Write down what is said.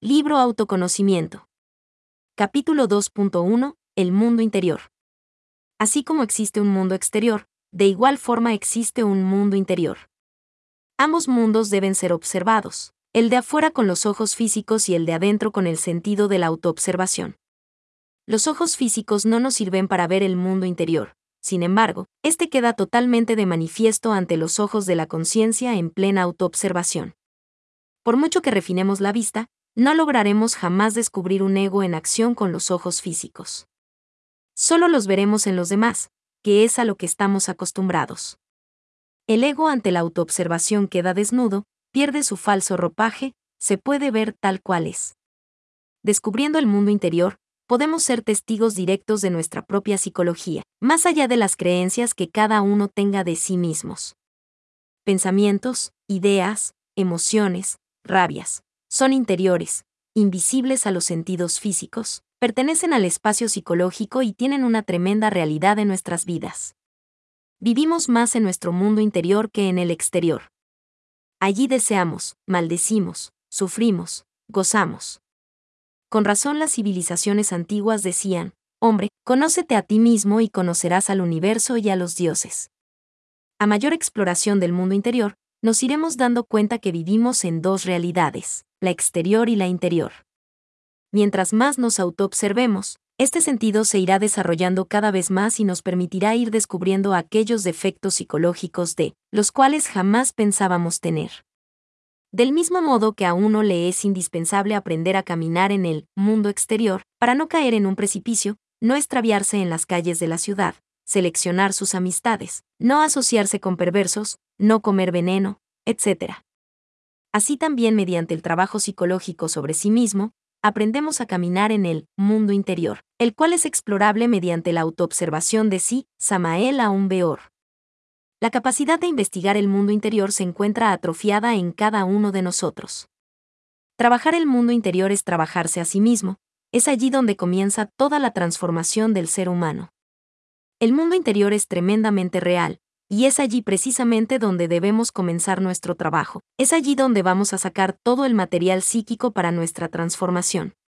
Libro Autoconocimiento. Capítulo 2.1. El mundo interior. Así como existe un mundo exterior, de igual forma existe un mundo interior. Ambos mundos deben ser observados, el de afuera con los ojos físicos y el de adentro con el sentido de la autoobservación. Los ojos físicos no nos sirven para ver el mundo interior, sin embargo, este queda totalmente de manifiesto ante los ojos de la conciencia en plena autoobservación. Por mucho que refinemos la vista, no lograremos jamás descubrir un ego en acción con los ojos físicos. Solo los veremos en los demás, que es a lo que estamos acostumbrados. El ego ante la autoobservación queda desnudo, pierde su falso ropaje, se puede ver tal cual es. Descubriendo el mundo interior, podemos ser testigos directos de nuestra propia psicología, más allá de las creencias que cada uno tenga de sí mismos. Pensamientos, ideas, emociones, rabias, son interiores, invisibles a los sentidos físicos, pertenecen al espacio psicológico y tienen una tremenda realidad en nuestras vidas. Vivimos más en nuestro mundo interior que en el exterior. Allí deseamos, maldecimos, sufrimos, gozamos. Con razón las civilizaciones antiguas decían, hombre, conócete a ti mismo y conocerás al universo y a los dioses. A mayor exploración del mundo interior, nos iremos dando cuenta que vivimos en dos realidades, la exterior y la interior. Mientras más nos autoobservemos, este sentido se irá desarrollando cada vez más y nos permitirá ir descubriendo aquellos defectos psicológicos de los cuales jamás pensábamos tener. Del mismo modo que a uno le es indispensable aprender a caminar en el mundo exterior para no caer en un precipicio, no extraviarse en las calles de la ciudad, seleccionar sus amistades, no asociarse con perversos, no comer veneno, etc. Así también mediante el trabajo psicológico sobre sí mismo, aprendemos a caminar en el mundo interior, el cual es explorable mediante la autoobservación de sí, Samael Aun Weor. La capacidad de investigar el mundo interior se encuentra atrofiada en cada uno de nosotros. Trabajar el mundo interior es trabajarse a sí mismo, es allí donde comienza toda la transformación del ser humano. El mundo interior es tremendamente real, y es allí precisamente donde debemos comenzar nuestro trabajo. Es allí donde vamos a sacar todo el material psíquico para nuestra transformación.